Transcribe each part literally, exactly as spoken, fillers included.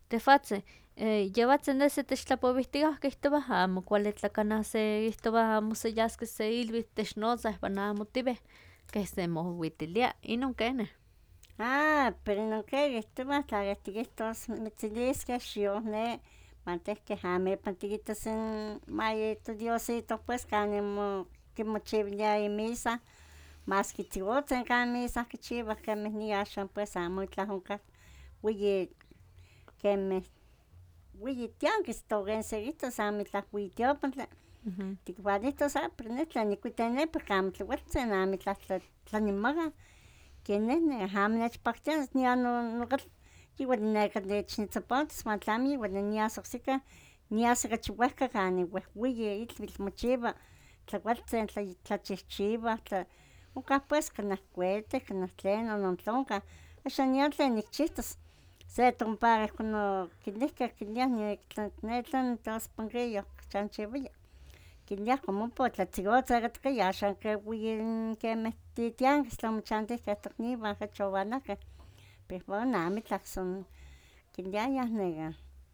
Tefatze, eh, llevatsen ese techtlapowihtigah kihtowah amo kuali tlakana se kihtowah amo seyaskeh se ilwitl technotzah ipan amo tiweh, keh semowitilia, inon keneh. Ah, pero non ke kihtowah tla yeh tikihtos mitziliskeh xion ne, manteh keh amo ipan tikitas n mayeto diosito pues kanin mo kimochiwilia imisa, maski tziwotzin kan misa kichiwah kemih niaxan pues amo itlah onkah weyi kemih weyi tiankiz towenseguitos amo itlah weyi tiopantli, tikwalihtos ah pero neh tlen nikuita neh porque amo tliwaltzin amo itlah tla tlanimaka, ken neh ne amo nechpaktia nian no nokal igual neka nechitzopontis uan tlamo igual nias oksika nias okachi wehka kanin wehweyi ilwitl mochiwa, tlakualtzin tla tlachihchiwah, tla onkah pues kanah cuete, kanah tlenon ontlonkah, axan nian tlen nikchihtos se tompara ihkon no kinihkeh kiliah ne tlen tospanquillo kichanchiuaya, kiliah como ompa tlatziotza okatkaya axan ke weyi kemih titiankiz tla omochantihkeh tokniwan okachi owalahkeh, pero ihkon amo itlah son kiliayah nekah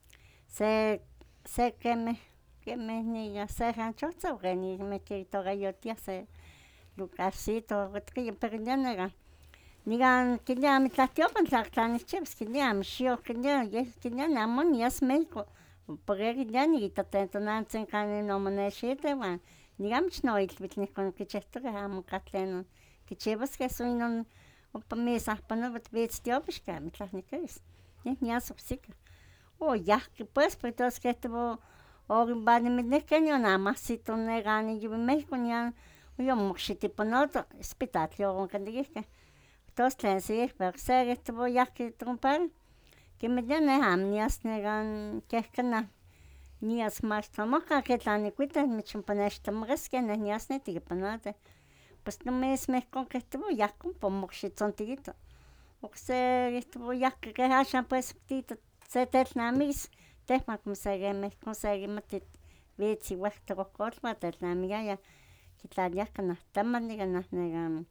se se kemih kemih nekah se ranchohtzi ken kitokayotiyah se lugarcito okatkaya pero yeh nekah nikan kiliah amo itlah tiopantli tla nikchiuas kiliah amo xion kiliah yeh kiliah neh amo nias méxico, por ke kiliah nikita tlen tonantzin kanin omonexitih uan nikan ich no ilwitl ihkon kichihtokeh amo onkah tlenon kichiuaskeh son inon ompa misa panowa witz tiopixki amo itlah nikis, neh nias oksika, oyahki pues pero tos kihtowa okinmanilinihkeh nion amo ahsito ne kanin yuwi méxico nian yomokxitipanoto ispital yoonkalikiskeh, tos tlen sí pero okse kihtowa oyahki tocompare kinmilia neh amo nias nekan keh kanah nias mach tlamahka ke tla nikuita mich ompa nechtlamakaskeh neh nias nitekipanotis, pues nomismeh ihkon kihtowa oyahki ompa omokxitzontikito, okse kihtowa oyahki keh axan pues tito se telnamikis tehwan como sekemih ihkon sekimati witz iweh tokohkotl telnamikiaya kitlaliliah kanah tamali kanah nekan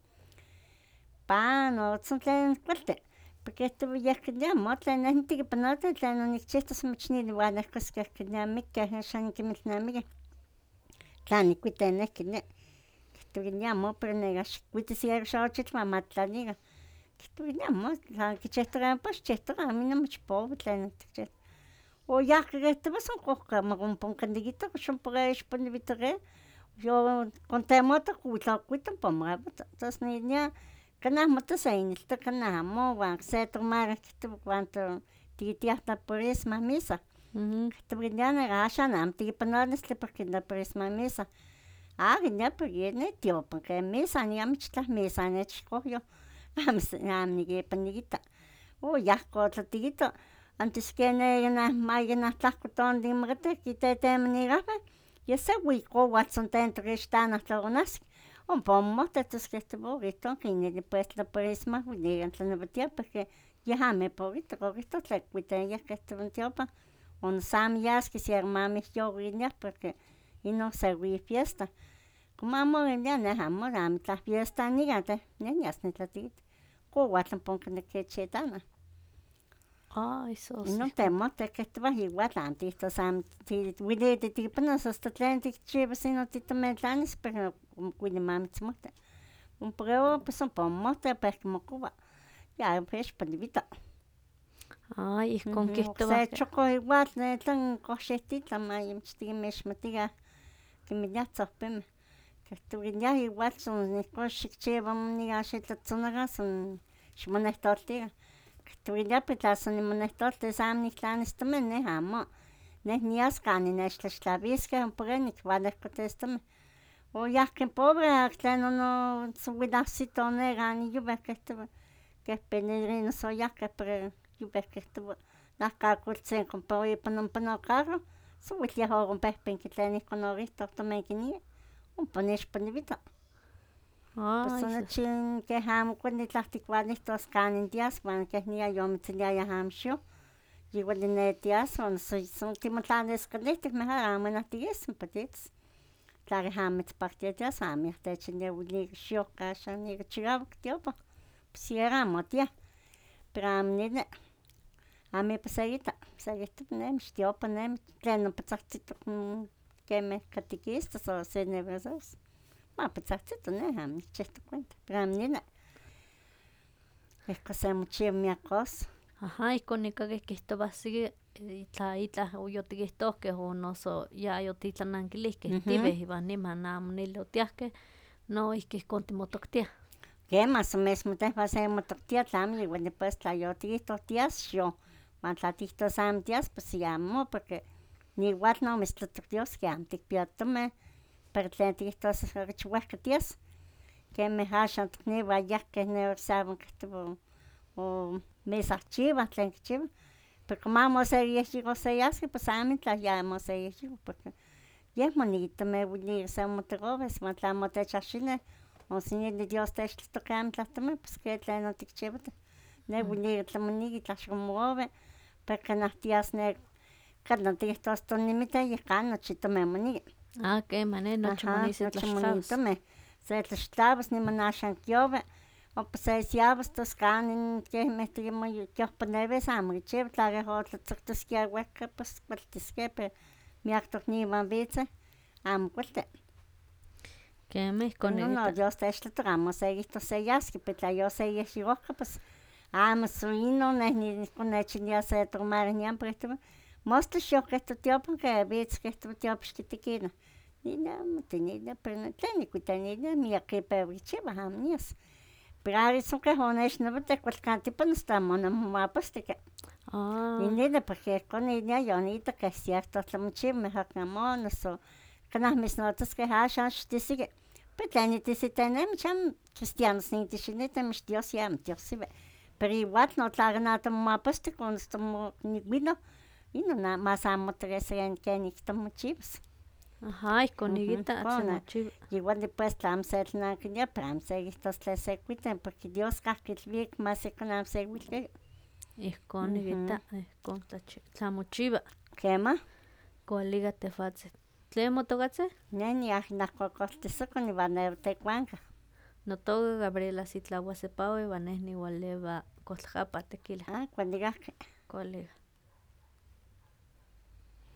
pan o son tlen kualti, kihtowa yeh kiliah amo tlen neh nitekipanoti tlenon nikchihtos mich niualehkoskeh kiliah mikkeh axan nikinmilnamiki, tla nikuita neh kilia, kihtowa amo pero nekah xikuiti ciero xochitl uan ma titlalikan, kihtowa amo tla kichihtokeh ompa xikchihtokan amo inon mochpowa tlenon tikchihtok, oyahki kihtowa son kohka ompa onkalikitok kox ompa ixpoliuitoreh yokontemotoh witla okuito ompa moabuito, tos nikilia kanah mota se iniltoka kanah amo uan okse tomara kihtowa cuanto tikitiah tla purisma misa, kihtowa kilia axan amo tekipanotis tlen porque la purisma misa, ah kilia pero yeh nitiopan ken misa nikan michtlah misa nechkohyoh amo amo nikipa nikita, oyahki otlatikito antes ke ne ma kanah tlahko tonali kimakatih kitetemani kahwen yeh se weyi kowatl tzontento ixtanah tlaonahsi ompa omomohto tos kihtowa okihtoh kinili pues tla purisma welikan tlanawatia porque yeh amo ipa okitak, okihtoh tla kikuitaya kihtowa n tiopan o noso amo yaski siero ma mihyowiliah porque inon se weyi fiesta, como amo kilia neh amo amo itlah fiesta nikan neh nias nitlatikita, kowatl ompa onkitechitanah, Ay, sos. inon temohti kihtowah igual amo tikihtos amo weli titekipanos asta tlen tikchiuas inon titometlanis pero amo kuili ma mitzmati, ompa ke ompa omomohto opeu mokowa ya opeu ixpoliuito, Ay, ihkon okse kihtowah. chokoh igual tlen kohxihtitlan ma yimich tikinmixmatikah kinmiliah tzohpimeh, kihtowa kiliah igual son ihkon xikchiua nikan xitlatzonakan son ximonehtoltikan, kihtowa kilia pero tla son nimonehtoltis amo niktlanis tomin neh amo, neh nias kanin nechtlaxtlawiskeh ompa ke nikwalehkotis tomin, oyahki pobre tlenon owilahsito ne kanin yuweh kihtowa keh peregrinos oyahkeh pero yuweh kihtowa nahkakoltzin ompa ipan ompa no carro son wel yeh okonpehpenki tlen ihkon okihtoh tomin kinia ompa nixpoliuito, pos son nochi keh amo kuali itlah tikualihtos kanin tias uan keh nikan yomitziliayah amo xion yiuali ne tias o noso son timotlalis kalihtik mejor amo kanah tikis ompa titas, tla keh amo mitzpaktia tias amo yah techilia weli xiohka axan ika chikawak tiopan, siero amo tiah, pero amo nili, amo ipa seguita, seguihtoc nemi, xtiopa nemi, tlen ompa tzahtzitoc quemeh catequistas o celebradoras, ompa tzahtzito neh amo nicchihtoc cuenta, pero amo nina, ihcon semochiua miac cosa. Aha, ihcon nicaquih quihtowah siki tla itlah yotiquihtohqueh o noso yayotitlananquilihqueh tibeh iwan niman amo nili otiahqueh, noihqui ihcon timotoctiah. Quemah, so mesmo tehwan semotoctia tlamo igual después tla yotiquihtoh tias, xio, uan tla tihtos amo tias, pues yamo, porque niual no mitztotoctiosqueh amo ticpia tomeh, pero tlen tiquihtos ocachi uehca tias, quemeh axan tocniuan ayahqueh ne ocse quihtowah o mesahchiuah tlen quichiuah, pero como amo oseyehyico seyasqui pues amo itlah ya moseyehyico, porque yeh monitomeuiliah semomoterouas, uan tlamo otechahxilih o señor Dios techtlahtoqueh amo tlahtomeh, pues que tlenon ticchiuatih, neh uilia tlamoniqui tlaxcomovi, pero canah tias ne canah tiquihtos tonimiteh yeh can nochi tomeh moniqui. Ah, quemah neh nochi monis itlaxtlaus. Se tlaxtlauas niman axan quiovi, ompa sesiauas tos canin quemeh timoyolpaneuis amo kichiua, tla keh otlatzoctosquia uehca pues cualtisqueh, pero miac tocniuan bitzeh amo cualti. Quemeh ihcon No, no, Dios techtlahtoca amo oseguihtoh seyasqui, pero tla yoseyehyicohqueh pues amo so inon neh ihcon nechilia se tomari nian por ejemplo, mostla xiuhqueh totiopan que bitz quihtoua tiopixqui tiquinah, nilia amo tinilia, pero tlen nicuita nilia miac pewa quichiuah amo nias, pero aritz oncah onechnauatih cualcantipa noso amo onimomapostiqui, ninilia porque ihcon nilia yoniitac que cierto tlamochiua mejor amo noso canah mitznotzasqueh axan xihtisiqui, pero tlen nitisitenemi ich amo cristianos nintixinitih mix Dios yeh amo tiosiui, pero igual no tla canah timomapostic o noso timoniuiloh, inon mas amo motoqueh quenih timochiuas. Aha, ihcon niquita tlamochiua. Igual después tla amo setlananquilia, pero amo sequihtos tlen secuita, porque Dios cahqui ilhuicac mas ihcon amo sehuilhuica. Ihcon niquita, ihcon tlamochiua. Quemah. Cualica tehwatzin. ¿Tlen motocatzeh? Neh niahnacocoltisoca iwan neh tecuancah. Notoca Gabriela Citlahua Sepahui, iwan neh niualeua Cotlacapa Tequila. Ah, cualigahque. Cualica.